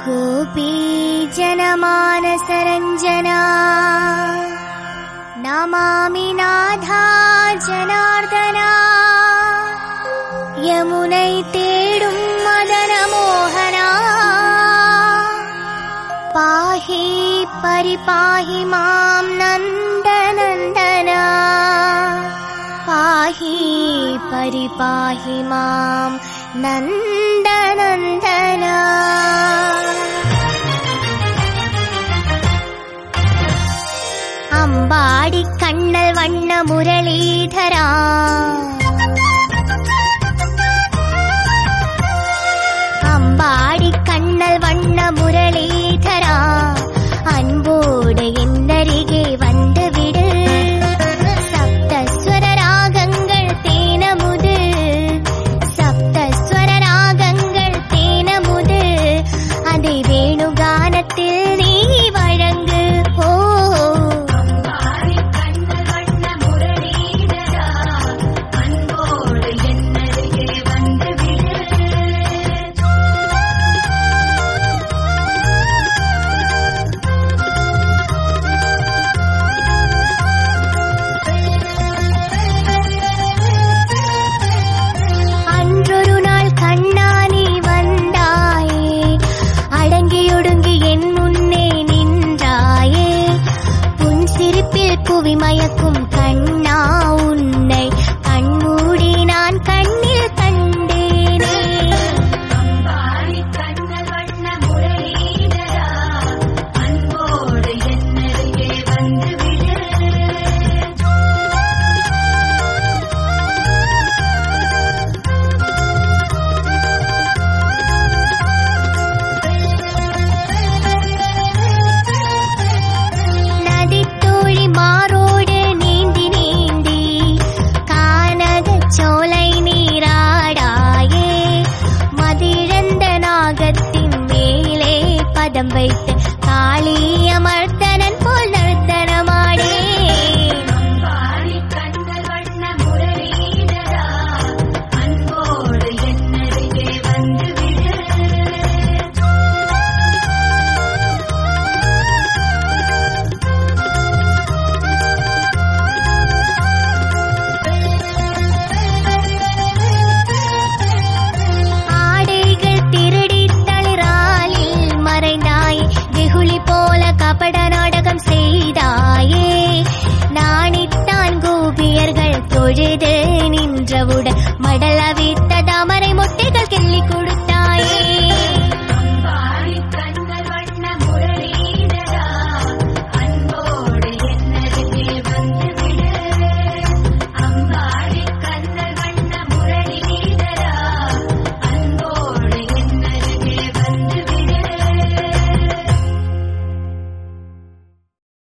गोपी जनमानसरञ्जना नमामि नाथा जनार्दना यमुनै तेडुं मदन मोहना पाहि परिपाहि मां नन्दनन्दना पाहि परिपाहि मां नन्दनन्दना अम्बाडि कण्णल वण्ण मुरलीधरा अम्बाडि कण्णल वण्ण मुरलीधरा अन्बोडु एन्नरिगे वंदु विडु सप्तस्वर रागंगल तेनमुदु सप्तस्वर रागंगल तेनमुदु अदै वेणुगानत्तिल नी वळंगु ओ अम्बाडि कण्णल वण्ण मुरलीधरा अन्बोडु एन्नरिगे वंदु विडु மயக்கும் கண்ணா உன்னை கண்மூடி நான் கண்ணில் கண்டேனே அம்பாடி கண்ணல் வண்ண முரளிதரா அன்போடு என்னருகே வந்து விடு நதித்தோழி மாரோடு நீந்தி நீந்தி கானக சோலை நீராடாயே மதிழந்த நாகத்தின் மேலே பதம் வைத்து